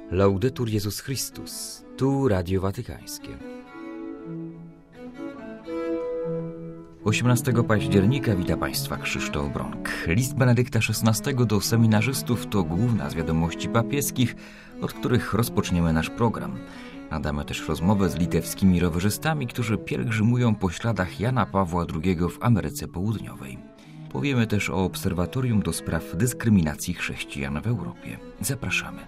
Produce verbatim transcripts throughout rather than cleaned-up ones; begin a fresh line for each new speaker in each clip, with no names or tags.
Laudetur Jezus Chrystus, tu Radio Watykańskie. osiemnastego października wita Państwa Krzysztof Bronk. List Benedykta szesnastego do seminarzystów to główna z wiadomości papieskich, od których rozpoczniemy nasz program. Nadamy też rozmowę z litewskimi rowerzystami, którzy pielgrzymują po śladach Jana Pawła drugiego w Ameryce Południowej. Powiemy też o obserwatorium do spraw dyskryminacji chrześcijan w Europie. Zapraszamy.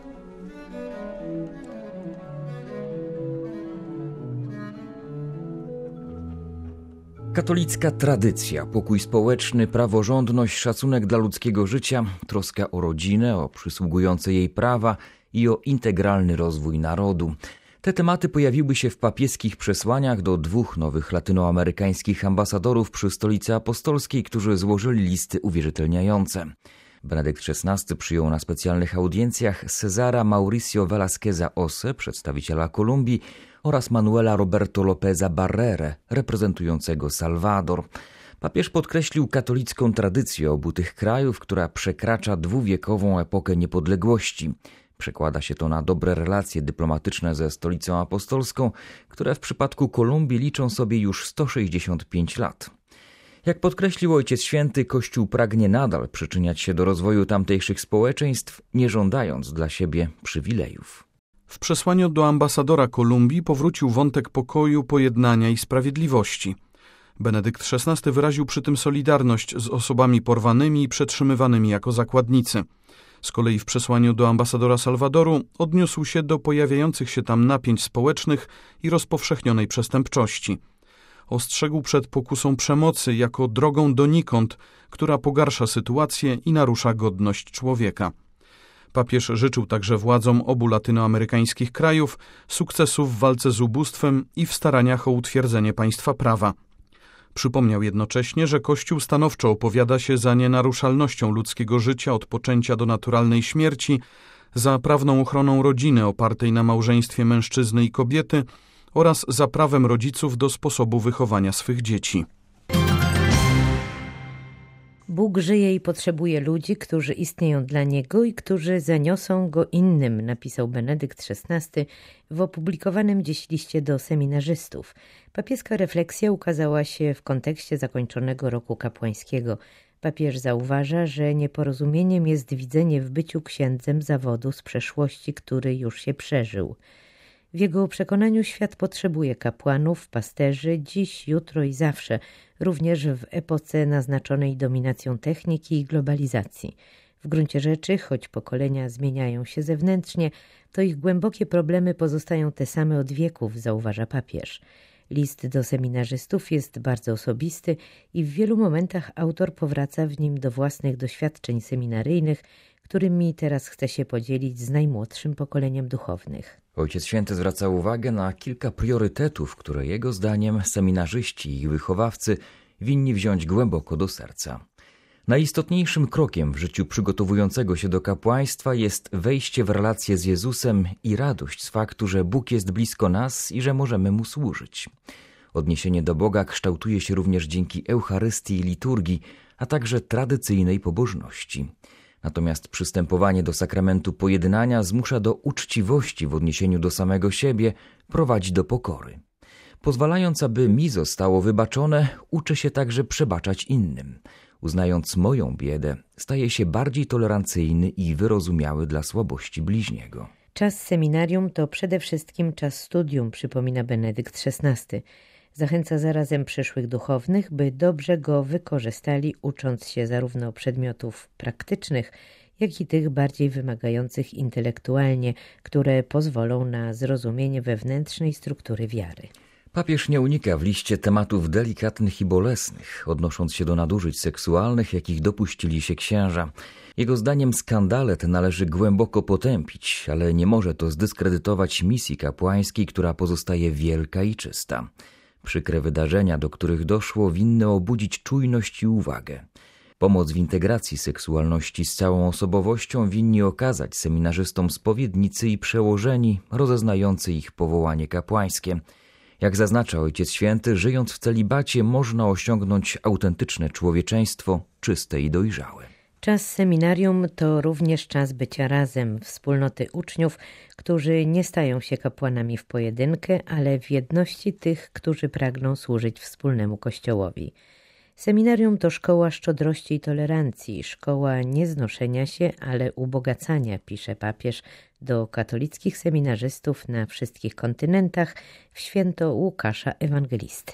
Katolicka tradycja, pokój społeczny, praworządność, szacunek dla ludzkiego życia, troska o rodzinę, o przysługujące jej prawa i o integralny rozwój narodu. Te tematy pojawiły się w papieskich przesłaniach do dwóch nowych latynoamerykańskich ambasadorów przy Stolicy Apostolskiej, którzy złożyli listy uwierzytelniające. Benedykt szesnasty przyjął na specjalnych audiencjach Cezara Mauricio Velasqueza Osse, przedstawiciela Kolumbii, oraz Manuela Roberto Lopeza Barrere, reprezentującego Salwador. Papież podkreślił katolicką tradycję obu tych krajów, która przekracza dwuwiekową epokę niepodległości. Przekłada się to na dobre relacje dyplomatyczne ze Stolicą Apostolską, które w przypadku Kolumbii liczą sobie już sto sześćdziesiąt pięć lat. Jak podkreślił Ojciec Święty, Kościół pragnie nadal przyczyniać się do rozwoju tamtejszych społeczeństw, nie żądając dla siebie przywilejów.
W przesłaniu do ambasadora Kolumbii powrócił wątek pokoju, pojednania i sprawiedliwości. Benedykt szesnasty wyraził przy tym solidarność z osobami porwanymi i przetrzymywanymi jako zakładnicy. Z kolei w przesłaniu do ambasadora Salwadoru odniósł się do pojawiających się tam napięć społecznych i rozpowszechnionej przestępczości. Ostrzegł przed pokusą przemocy jako drogą donikąd, która pogarsza sytuację i narusza godność człowieka. Papież życzył także władzom obu latynoamerykańskich krajów sukcesów w walce z ubóstwem i w staraniach o utwierdzenie państwa prawa. Przypomniał jednocześnie, że Kościół stanowczo opowiada się za nienaruszalnością ludzkiego życia od poczęcia do naturalnej śmierci, za prawną ochroną rodziny opartej na małżeństwie mężczyzny i kobiety oraz za prawem rodziców do sposobu wychowania swych dzieci.
Bóg żyje i potrzebuje ludzi, którzy istnieją dla Niego i którzy zaniosą Go innym, napisał Benedykt szesnasty w opublikowanym dziś liście do seminarzystów. Papieska refleksja ukazała się w kontekście zakończonego roku kapłańskiego. Papież zauważa, że nieporozumieniem jest widzenie w byciu księdzem zawodu z przeszłości, który już się przeżył. W jego przekonaniu świat potrzebuje kapłanów, pasterzy, dziś, jutro i zawsze, również w epoce naznaczonej dominacją techniki i globalizacji. W gruncie rzeczy, choć pokolenia zmieniają się zewnętrznie, to ich głębokie problemy pozostają te same od wieków, zauważa papież. List do seminarzystów jest bardzo osobisty i w wielu momentach autor powraca w nim do własnych doświadczeń seminaryjnych, którymi teraz chce się podzielić z najmłodszym pokoleniem duchownych.
Ojciec Święty zwraca uwagę na kilka priorytetów, które jego zdaniem seminarzyści i ich wychowawcy winni wziąć głęboko do serca. Najistotniejszym krokiem w życiu przygotowującego się do kapłaństwa jest wejście w relację z Jezusem i radość z faktu, że Bóg jest blisko nas i że możemy Mu służyć. Odniesienie do Boga kształtuje się również dzięki Eucharystii i liturgii, a także tradycyjnej pobożności. Natomiast przystępowanie do sakramentu pojednania zmusza do uczciwości w odniesieniu do samego siebie, prowadzi do pokory. Pozwalając, aby mi zostało wybaczone, uczę się także przebaczać innym. Uznając moją biedę, staję się bardziej tolerancyjny i wyrozumiały dla słabości bliźniego.
Czas seminarium to przede wszystkim czas studium, przypomina Benedykt szesnasty. Zachęca zarazem przyszłych duchownych, by dobrze go wykorzystali, ucząc się zarówno przedmiotów praktycznych, jak i tych bardziej wymagających intelektualnie, które pozwolą na zrozumienie wewnętrznej struktury wiary.
Papież nie unika w liście tematów delikatnych i bolesnych, odnosząc się do nadużyć seksualnych, jakich dopuścili się księża. Jego zdaniem skandale te należy głęboko potępić, ale nie może to zdyskredytować misji kapłańskiej, która pozostaje wielka i czysta. Przykre wydarzenia, do których doszło, winny obudzić czujność i uwagę. Pomoc w integracji seksualności z całą osobowością winni okazać seminarzystom spowiednicy i przełożeni, rozeznający ich powołanie kapłańskie. Jak zaznacza Ojciec Święty, żyjąc w celibacie można osiągnąć autentyczne człowieczeństwo, czyste i dojrzałe.
Czas seminarium to również czas bycia razem, wspólnoty uczniów, którzy nie stają się kapłanami w pojedynkę, ale w jedności tych, którzy pragną służyć wspólnemu Kościołowi. Seminarium to szkoła szczodrości i tolerancji, szkoła nieznoszenia się, ale ubogacania, pisze papież do katolickich seminarzystów na wszystkich kontynentach w święto Łukasza Ewangelisty.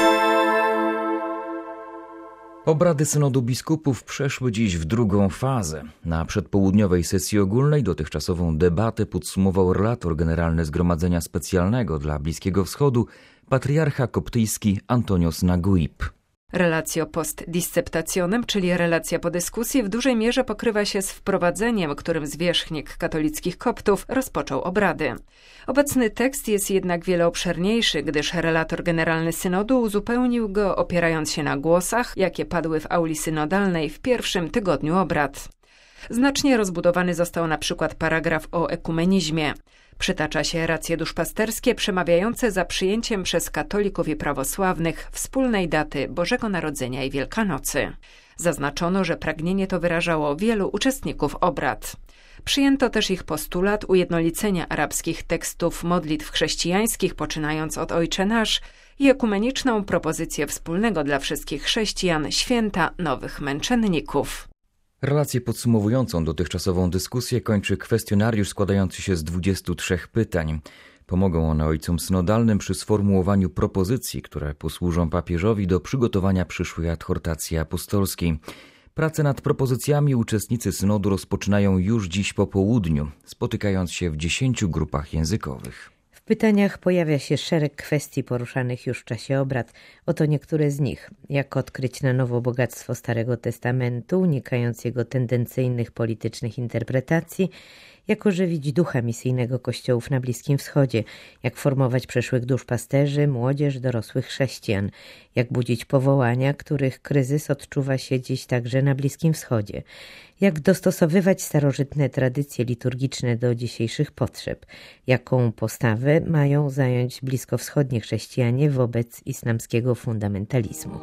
Obrady synodu biskupów przeszły dziś w drugą fazę. Na przedpołudniowej sesji ogólnej dotychczasową debatę podsumował relator generalny Zgromadzenia Specjalnego dla Bliskiego Wschodu, patriarcha koptyjski Antonios Naguib.
Relatio post disceptationem, czyli relacja po dyskusji, w dużej mierze pokrywa się z wprowadzeniem, którym zwierzchnik katolickich Koptów rozpoczął obrady. Obecny tekst jest jednak wiele obszerniejszy, gdyż relator generalny synodu uzupełnił go, opierając się na głosach, jakie padły w auli synodalnej w pierwszym tygodniu obrad. Znacznie rozbudowany został na przykład paragraf o ekumenizmie. Przytacza się racje duszpasterskie przemawiające za przyjęciem przez katolików i prawosławnych wspólnej daty Bożego Narodzenia i Wielkanocy. Zaznaczono, że pragnienie to wyrażało wielu uczestników obrad. Przyjęto też ich postulat ujednolicenia arabskich tekstów modlitw chrześcijańskich, poczynając od Ojcze Nasz, i ekumeniczną propozycję wspólnego dla wszystkich chrześcijan święta Nowych Męczenników.
Relację podsumowującą dotychczasową dyskusję kończy kwestionariusz składający się z dwudziestu trzech pytań. Pomogą one ojcom synodalnym przy sformułowaniu propozycji, które posłużą papieżowi do przygotowania przyszłej adhortacji apostolskiej. Prace nad propozycjami uczestnicy synodu rozpoczynają już dziś po południu, spotykając się w dziesięciu grupach językowych.
W pytaniach pojawia się szereg kwestii poruszanych już w czasie obrad. Oto niektóre z nich. Jak odkryć na nowo bogactwo Starego Testamentu, unikając jego tendencyjnych politycznych interpretacji? Jak ożywić ducha misyjnego kościołów na Bliskim Wschodzie? Jak formować przyszłych duszpasterzy, młodzież, dorosłych chrześcijan? Jak budzić powołania, których kryzys odczuwa się dziś także na Bliskim Wschodzie? Jak dostosowywać starożytne tradycje liturgiczne do dzisiejszych potrzeb? Jaką postawę mają zająć bliskowschodni chrześcijanie wobec islamskiego fundamentalizmu?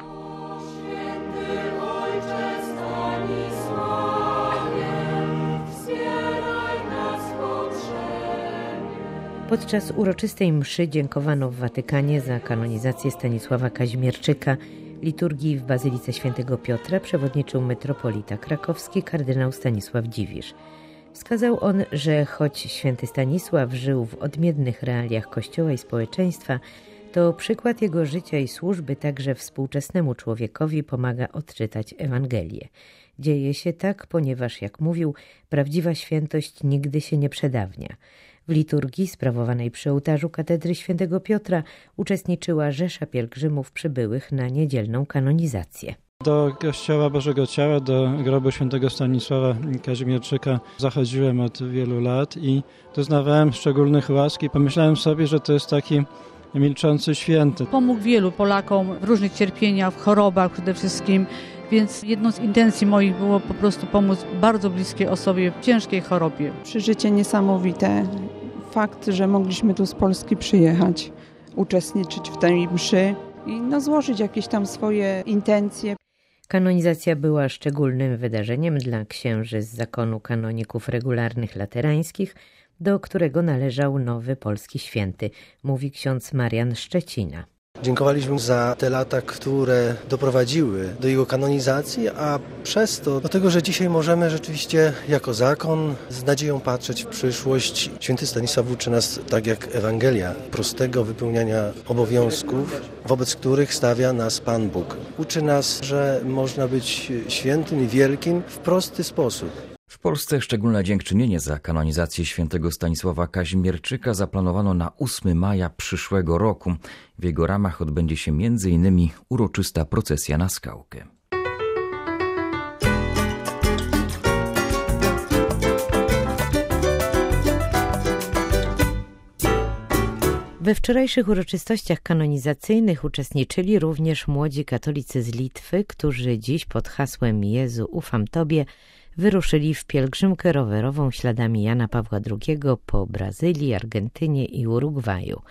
Podczas uroczystej mszy dziękowano w Watykanie za kanonizację Stanisława Kaźmierczyka. Liturgii w Bazylice Świętego Piotra przewodniczył metropolita krakowski kardynał Stanisław Dziwisz. Wskazał on, że choć święty Stanisław żył w odmiennych realiach Kościoła i społeczeństwa, to przykład jego życia i służby także współczesnemu człowiekowi pomaga odczytać Ewangelię. Dzieje się tak, ponieważ, jak mówił, prawdziwa świętość nigdy się nie przedawnia. W liturgii sprawowanej przy ołtarzu katedry Świętego Piotra uczestniczyła rzesza pielgrzymów przybyłych na niedzielną kanonizację.
Do Kościoła Bożego Ciała, do grobu świętego Stanisława Kazimierczyka zachodziłem od wielu lat i doznawałem szczególnych łask i pomyślałem sobie, że to jest taki milczący święty.
Pomógł wielu Polakom w różnych cierpieniach, w chorobach przede wszystkim, więc jedną z intencji moich było po prostu pomóc bardzo bliskiej osobie w ciężkiej chorobie.
Przeżycie niesamowite. Fakt, że mogliśmy tu z Polski przyjechać, uczestniczyć w tej mszy i no, złożyć jakieś tam swoje intencje.
Kanonizacja była szczególnym wydarzeniem dla księży z zakonu kanoników regularnych laterańskich, do którego należał nowy polski święty, mówi ksiądz Marian Szczecina.
Dziękowaliśmy za te lata, które doprowadziły do jego kanonizacji, a przez to do tego, że dzisiaj możemy rzeczywiście jako zakon z nadzieją patrzeć w przyszłość. Święty Stanisław uczy nas, tak jak Ewangelia, prostego wypełniania obowiązków, wobec których stawia nas Pan Bóg. Uczy nas, że można być świętym i wielkim w prosty sposób.
W Polsce szczególne dziękczynienie za kanonizację świętego Stanisława Kazimierczyka zaplanowano na ósmego maja przyszłego roku. W jego ramach odbędzie się między innymi uroczysta procesja na Skałkę.
We wczorajszych uroczystościach kanonizacyjnych uczestniczyli również młodzi katolicy z Litwy, którzy dziś pod hasłem Jezu, ufam Tobie wyruszyli w pielgrzymkę rowerową śladami Jana Pawła drugiego po Brazylii, Argentynie i Urugwaju.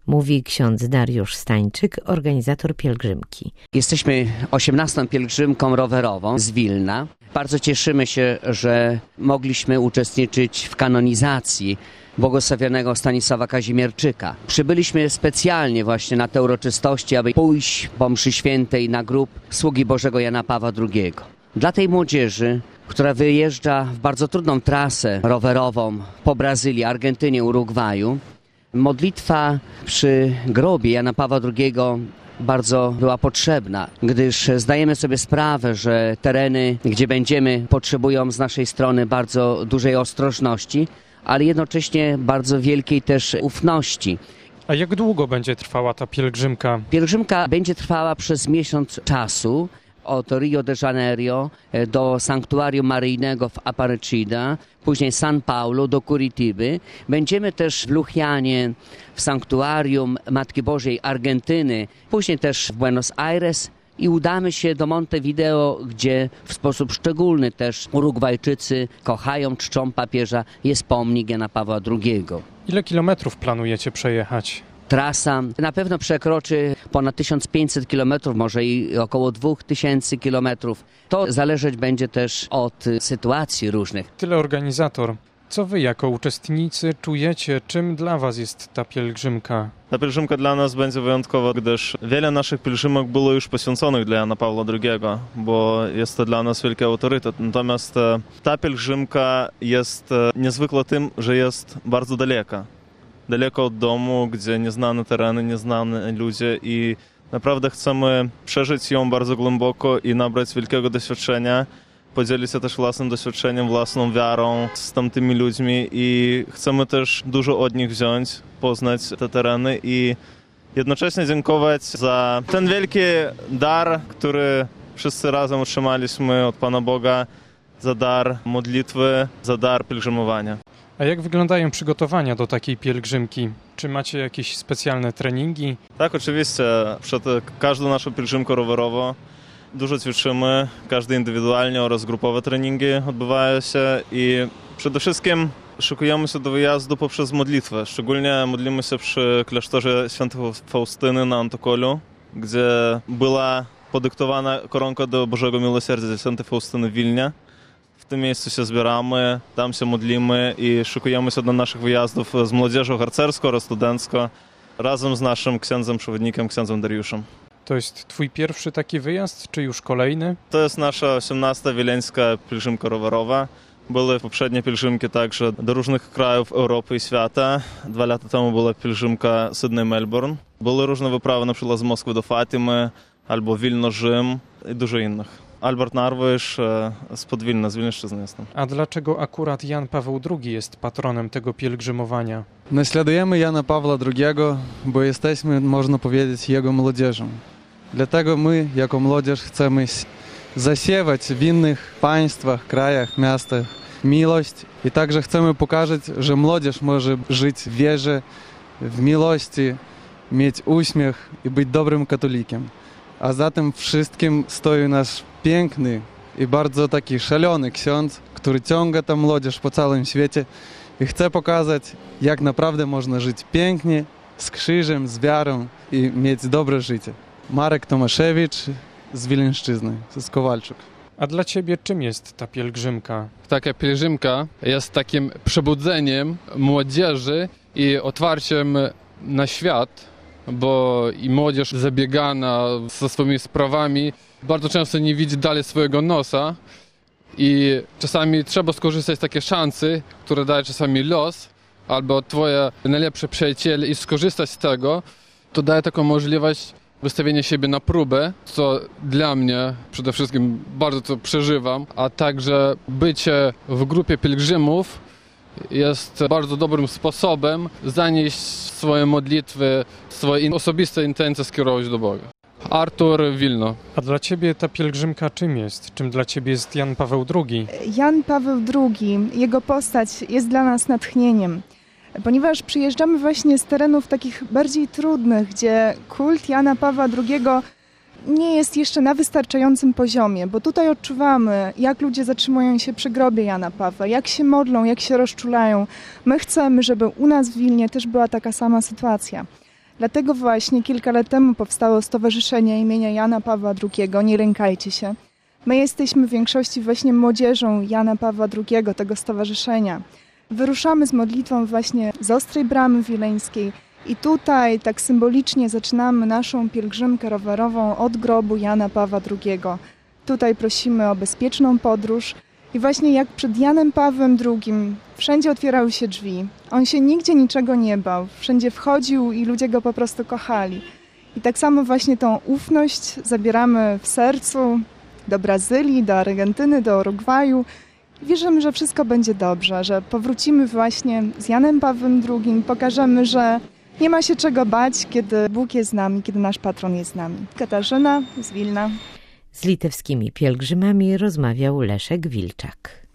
mówi ksiądz Dariusz Stańczyk, organizator pielgrzymki.
Jesteśmy osiemnastą pielgrzymką rowerową z Wilna. Bardzo cieszymy się, że mogliśmy uczestniczyć w kanonizacji błogosławionego Stanisława Kazimierczyka. Przybyliśmy specjalnie właśnie na te uroczystości, aby pójść po mszy świętej na grób sługi Bożego Jana Pawła drugiego. Dla tej młodzieży, która wyjeżdża w bardzo trudną trasę rowerową po Brazylii, Argentynie, Urugwaju, modlitwa przy grobie Jana Pawła drugiego bardzo była potrzebna, gdyż zdajemy sobie sprawę, że tereny, gdzie będziemy, potrzebują z naszej strony bardzo dużej ostrożności, ale jednocześnie bardzo wielkiej też ufności.
A jak długo będzie trwała ta pielgrzymka?
Pielgrzymka będzie trwała przez miesiąc czasu. Od Rio de Janeiro do sanktuarium maryjnego w Aparecida, później San Paulo do Curitiby. Będziemy też w Luchianie, w sanktuarium Matki Bożej Argentyny, później też w Buenos Aires i udamy się do Montevideo, gdzie w sposób szczególny też Urugwajczycy kochają, czczą papieża, jest pomnik Jana Pawła drugiego.
Ile kilometrów planujecie przejechać?
Trasa na pewno przekroczy ponad tysiąc pięćset kilometrów, może i około dwa tysiące kilometrów. To zależeć będzie też od sytuacji różnych.
Tyle organizator. Co wy jako uczestnicy czujecie? Czym dla was jest ta pielgrzymka?
Ta pielgrzymka dla nas będzie wyjątkowa, gdyż wiele naszych pielgrzymek było już poświęconych dla Jana Pawła drugiego, bo jest to dla nas wielki autorytet. Natomiast ta pielgrzymka jest niezwykle tym, że jest bardzo daleka. Daleko od domu, gdzie nieznane tereny, nieznane ludzie i naprawdę chcemy przeżyć ją bardzo głęboko i nabrać wielkiego doświadczenia, podzielić się też własnym doświadczeniem, własną wiarą z tamtymi ludźmi i chcemy też dużo od nich wziąć, poznać te tereny i jednocześnie dziękować za ten wielki dar, który wszyscy razem otrzymaliśmy od Pana Boga, za dar modlitwy, za dar pielgrzymowania.
A jak wyglądają przygotowania do takiej pielgrzymki? Czy macie jakieś specjalne treningi?
Tak, oczywiście. Przed każdą naszą pielgrzymką rowerową dużo ćwiczymy, każdy indywidualnie oraz grupowe treningi odbywają się i przede wszystkim szykujemy się do wyjazdu poprzez modlitwę. Szczególnie modlimy się przy klasztorze świętej Faustyny na Antokolu, gdzie była podyktowana koronka do Bożego Miłosierdzia świętej Faustyny w Wilnie. W tym miejscu się zbieramy, tam się modlimy i szykujemy się do naszych wyjazdów z młodzieżą harcerską oraz studencką razem z naszym księdzem przewodnikiem, księdzem Dariuszem.
To jest twój pierwszy taki wyjazd, czy już kolejny?
To jest nasza osiemnasta wileńska pielgrzymka rowerowa. Były poprzednie pielgrzymki także do różnych krajów Europy i świata. Dwa lata temu była pielgrzymka Sydney-Melbourne. Były różne wyprawy, na przykład z Moskwy do Fatimy, albo Wilno-Rzym i dużo innych. Albert Narwysz spod Wilna, z Wilniszczyzny jestem.
A dlaczego akurat Jan Paweł drugi jest patronem tego pielgrzymowania?
Naśladujemy Jana Pawła drugiego, bo jesteśmy, można powiedzieć, jego młodzieżą. Dlatego my, jako młodzież, chcemy zasiewać w innych państwach, krajach, miastach miłość i także chcemy pokazać, że młodzież może żyć w wierze, w miłości, mieć uśmiech i być dobrym katolikiem. A za tym wszystkim stoi nasz piękny i bardzo taki szalony ksiądz, który ciąga tę młodzież po całym świecie i chce pokazać, jak naprawdę można żyć pięknie, z krzyżem, z wiarą i mieć dobre życie. Marek Tomaszewicz z Wileńszczyzny, z Kowalczuk.
A dla ciebie czym jest ta pielgrzymka?
Taka pielgrzymka jest takim przebudzeniem młodzieży i otwarciem na świat, bo i młodzież zabiegana ze swoimi sprawami bardzo często nie widzi dalej swojego nosa i czasami trzeba skorzystać z takiej szansy, które daje czasami los albo twoje najlepsze przyjaciele i skorzystać z tego, to daje taką możliwość wystawienia siebie na próbę, co dla mnie przede wszystkim bardzo to przeżywam, a także bycie w grupie pielgrzymów jest bardzo dobrym sposobem zanieść swoje modlitwy, swoje osobiste intencje skierować do Boga. Artur Wilno.
A dla ciebie ta pielgrzymka czym jest? Czym dla ciebie jest Jan Paweł drugi?
Jan Paweł drugi, jego postać jest dla nas natchnieniem, ponieważ przyjeżdżamy właśnie z terenów takich bardziej trudnych, gdzie kult Jana Pawła drugiego nie jest jeszcze na wystarczającym poziomie, bo tutaj odczuwamy, jak ludzie zatrzymują się przy grobie Jana Pawła, jak się modlą, jak się rozczulają. My chcemy, żeby u nas w Wilnie też była taka sama sytuacja. Dlatego właśnie kilka lat temu powstało Stowarzyszenie imienia Jana Pawła drugiego, Nie lękajcie się. My jesteśmy w większości właśnie młodzieżą Jana Pawła drugiego, tego stowarzyszenia. Wyruszamy z modlitwą właśnie z Ostrej Bramy Wileńskiej i tutaj tak symbolicznie zaczynamy naszą pielgrzymkę rowerową od grobu Jana Pawła drugiego. Tutaj prosimy o bezpieczną podróż i właśnie jak przed Janem Pawłem drugim wszędzie otwierały się drzwi. On się nigdzie niczego nie bał, wszędzie wchodził i ludzie go po prostu kochali. I tak samo właśnie tą ufność zabieramy w sercu do Brazylii, do Argentyny, do Urugwaju. Wierzymy, że wszystko będzie dobrze, że powrócimy właśnie z Janem Pawłem drugim, pokażemy, że nie ma się czego bać, kiedy Bóg jest z nami, kiedy nasz patron jest z nami. Katarzyna z Wilna.
Z litewskimi pielgrzymami rozmawiał Leszek Wilczak.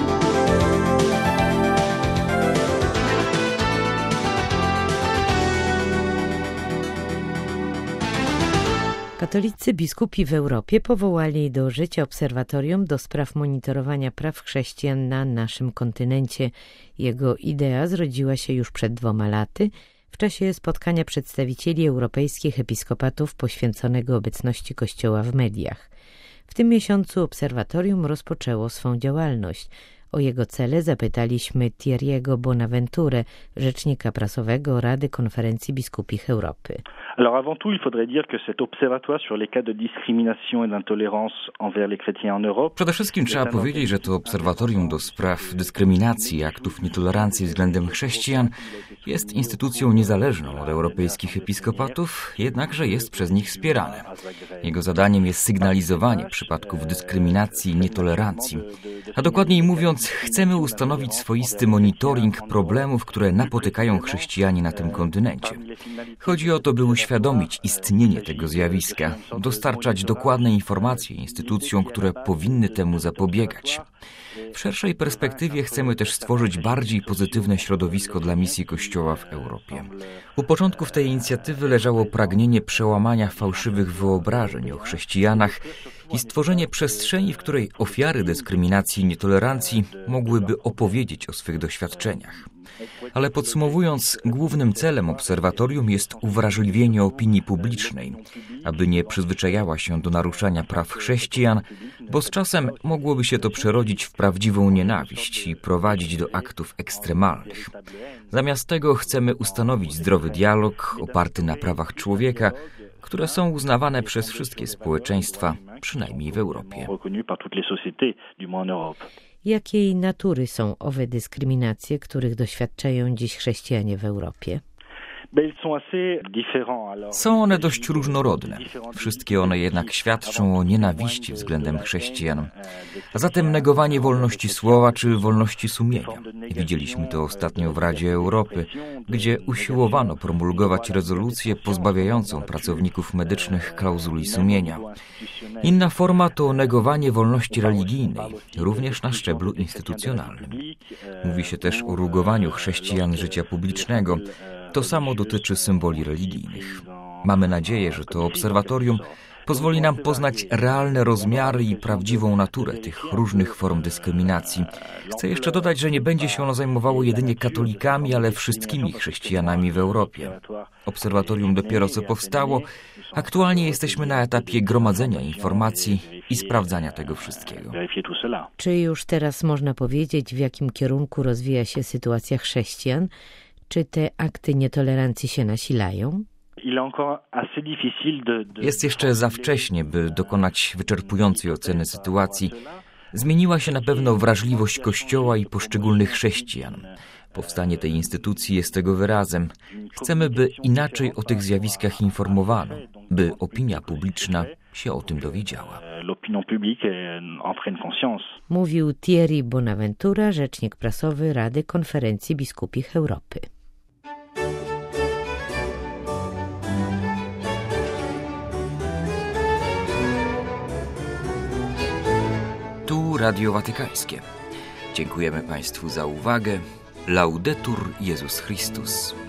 Katolicy biskupi w Europie powołali do życia obserwatorium do spraw monitorowania praw chrześcijan na naszym kontynencie. Jego idea zrodziła się już przed dwoma laty w czasie spotkania przedstawicieli europejskich episkopatów poświęconego obecności Kościoła w mediach. W tym miesiącu obserwatorium rozpoczęło swą działalność. O jego cele zapytaliśmy Thierry'ego Bonaventurę, rzecznika prasowego Rady Konferencji Biskupich Europy.
Alors avant tout, il faudrait dire que cet observatoire sur les cas de discrimination et d'intolérance envers les chrétiens en Europe.
Przede wszystkim trzeba powiedzieć, że to obserwatorium do spraw dyskryminacji i aktów nietolerancji względem chrześcijan jest instytucją niezależną od europejskich episkopatów, jednakże jest przez nich wspierane. Jego zadaniem jest sygnalizowanie przypadków dyskryminacji i nietolerancji. A dokładniej mówiąc, chcemy ustanowić swoisty monitoring problemów, które napotykają chrześcijanie na tym kontynencie. Chodzi o to, by uświadomić istnienie tego zjawiska, dostarczać dokładne informacje instytucjom, które powinny temu zapobiegać. W szerszej perspektywie chcemy też stworzyć bardziej pozytywne środowisko dla misji Kościoła w Europie. U początków tej inicjatywy leżało pragnienie przełamania fałszywych wyobrażeń o chrześcijanach i stworzenie przestrzeni, w której ofiary dyskryminacji i nietolerancji mogłyby opowiedzieć o swych doświadczeniach. Ale podsumowując, głównym celem obserwatorium jest uwrażliwienie opinii publicznej, aby nie przyzwyczajała się do naruszania praw chrześcijan, bo z czasem mogłoby się to przerodzić w prawdziwą nienawiść i prowadzić do aktów ekstremalnych. Zamiast tego chcemy ustanowić zdrowy dialog oparty na prawach człowieka, które są uznawane przez wszystkie społeczeństwa, przynajmniej w Europie.
Jakiej natury są owe dyskryminacje, których doświadczają dziś chrześcijanie w Europie?
Są one dość różnorodne. Wszystkie one jednak świadczą o nienawiści względem chrześcijan. A zatem negowanie wolności słowa czy wolności sumienia. Widzieliśmy to ostatnio w Radzie Europy, gdzie usiłowano promulgować rezolucję pozbawiającą pracowników medycznych klauzuli sumienia. Inna forma to negowanie wolności religijnej, również na szczeblu instytucjonalnym. Mówi się też o rugowaniu chrześcijan życia publicznego. To samo dotyczy symboli religijnych. Mamy nadzieję, że to obserwatorium pozwoli nam poznać realne rozmiary i prawdziwą naturę tych różnych form dyskryminacji. Chcę jeszcze dodać, że nie będzie się ono zajmowało jedynie katolikami, ale wszystkimi chrześcijanami w Europie. Obserwatorium dopiero co powstało. Aktualnie jesteśmy na etapie gromadzenia informacji i sprawdzania tego wszystkiego.
Czy już teraz można powiedzieć, w jakim kierunku rozwija się sytuacja chrześcijan? Czy te akty nietolerancji się nasilają?
Jest jeszcze za wcześnie, by dokonać wyczerpującej oceny sytuacji. Zmieniła się na pewno wrażliwość Kościoła i poszczególnych chrześcijan. Powstanie tej instytucji jest tego wyrazem. Chcemy, by inaczej o tych zjawiskach informowano, by opinia publiczna się o tym dowiedziała.
Mówił Thierry Bonaventura, rzecznik prasowy Rady Konferencji Biskupich Europy.
Tu Radio Watykańskie. Dziękujemy Państwu za uwagę. Laudetur Jezus Chrystus.